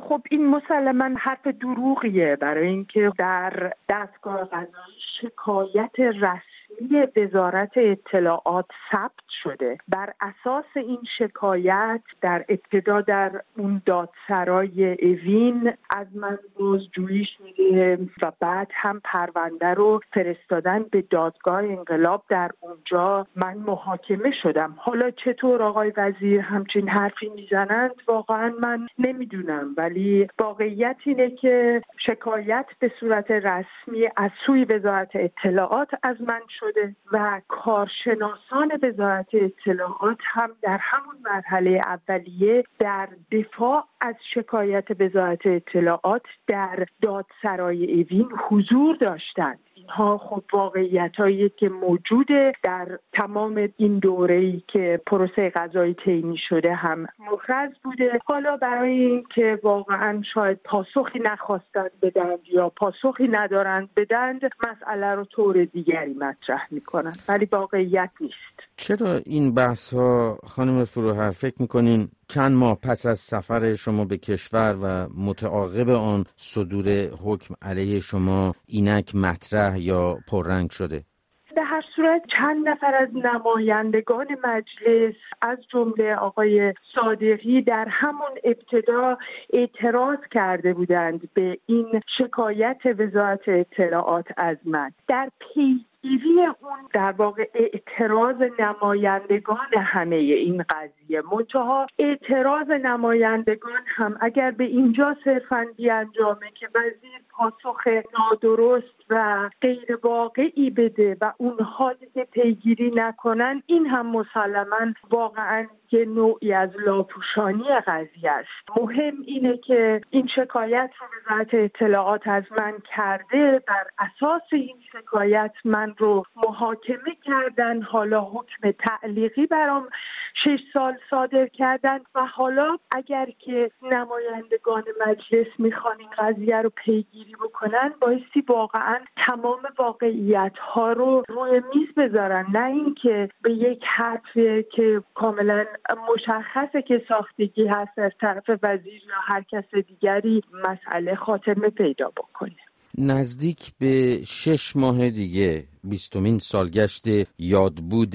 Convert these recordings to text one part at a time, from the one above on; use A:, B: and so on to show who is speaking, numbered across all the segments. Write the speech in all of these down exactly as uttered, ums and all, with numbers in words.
A: خب این مسلماً حرف دروغیه، برای اینکه در دستگاه قضایی شکایت رسمی وزارت اطلاعات ثبت شده. بر اساس این شکایت در ابتدا در اون دادسرای اوین از من بازجویی شده و بعد هم پرونده رو فرستادن به دادگاه انقلاب. در اونجا من محاکمه شدم. حالا چطور آقای وزیر همچین حرفی میزنند واقعا من نمیدونم، ولی واقعیت اینه که شکایت به صورت رسمی از سوی وزارت اطلاعات از من شده و کارشناسان وزارت اطلاعات هم در همون مرحله اولیه در دفاع از شکایت وزارت اطلاعات در دادسرای اوین حضور داشتند. اینها خب واقعیتایی که موجوده در تمام این دوره‌ای که پروسه قضایی طی شده هم محرز بوده. حالا برای این که واقعا شاید پاسخی نخواستند بدند یا پاسخی ندارند بدند، مسئله رو طور دیگری مطرح میکنن، ولی واقعیت نیست.
B: چرا این بحث ها خانم فروهر فکر میکنین چند ماه پس از سفر شما به کشور و متعاقب آن صدور حکم علیه شما اینک مطرح یا پررنگ شده؟
A: به هر صورت چند نفر از نمایندگان مجلس از جمله آقای صادقی در همون ابتدا اعتراض کرده بودند به این شکایت وزارت اطلاعات از من. در پیگیری اون در واقع اعتراض نمایندگان همه این قضیه، منتها اعتراض نمایندگان هم اگر به اینجا صرفاً بیانجامه که وزیر پاسخ نادرست و غیر واقعی بده و اونها دیگه پیگیری نکنن، این هم مسلماً واقعاً یه نوعی از لاپوشانی قضیه است. مهم اینه که این شکایت رو وزارت اطلاعات از من کرده، بر اساس این شکایت من رو محاکمه کردن، حالا حکم تعلیقی برام شش سال صادر کردن و حالا اگر که نمایندگان مجلس میخوان این قضیه رو پیگیری بکنن، بایستی واقعا تمام واقعیت ها رو روی میز بذارن، نه اینکه به یک حرفی که کاملا مشخصه که ساختگی هست از طرف وزیر یا هر کس دیگری مسئله خاتمه پیدا بکنه.
B: نزدیک به شش ماه دیگه بیستمین سالگشت یادبود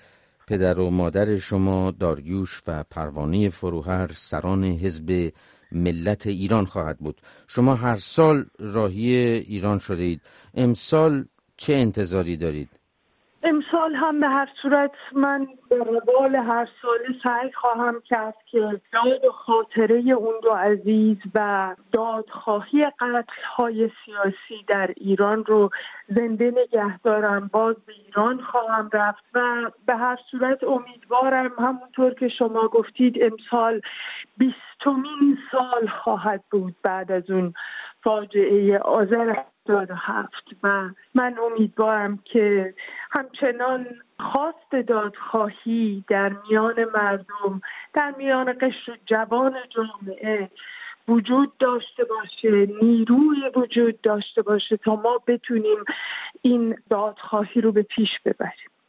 B: پدر و مادر شما داریوش و پروانه فروهر سران حزب ملت ایران خواهد بود. شما هر سال راهی ایران شده اید. امسال چه انتظاری دارید؟
A: امسال هم به هر صورت من به روال هر سال سعی خواهم کرد که یاد و خاطره اون دو عزیز و دادخواهی قتل‌های سیاسی در ایران رو زنده نگه دارم. باز به ایران خواهم رفت و به هر صورت امیدوارم همونطور که شما گفتید امسال بیستمین سال خواهد بود بعد از اون فاجعه آذر هفتاد و هفت و من امیدوارم که همچنان خواست دادخواهی در میان مردم، در میان قشر جوان جامعه وجود داشته باشه، نیروی وجود داشته باشه تا ما بتونیم این دادخواهی رو به پیش ببریم.